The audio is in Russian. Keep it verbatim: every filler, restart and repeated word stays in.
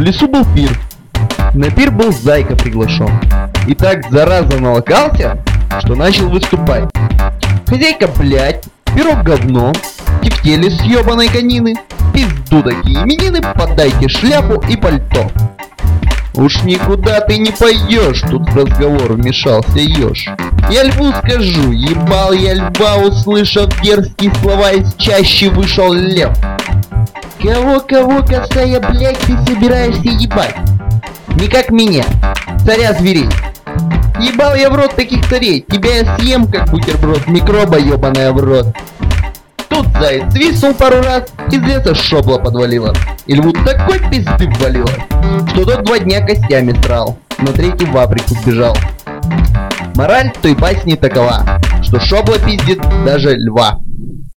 В лесу был пир. На пир был Зайка приглашен. И так зараза налокался, что начал выступать. Хозяйка, блядь, пирог говно, тефтели с ёбаной конины, пизду такие именины, подайте шляпу и пальто. Уж никуда ты не пойдешь, тут в разговор вмешался еж. Я льву скажу, ебал я льва, услышав дерзкие слова, из чащи вышел лев. Кого-кого, косая, блядь, ты собираешься ебать? Не как меня, царя зверей. Ебал я в рот таких царей, тебя я съем, как бутерброд, микроба ебаная в рот. Тут заяц свистнул пару раз, из леса шобла подвалила. И льву такой пизды ввалило, что тот два дня костями срал, но третий в Африку сбежал. Мораль той басни такова, что шобла пиздит даже льва.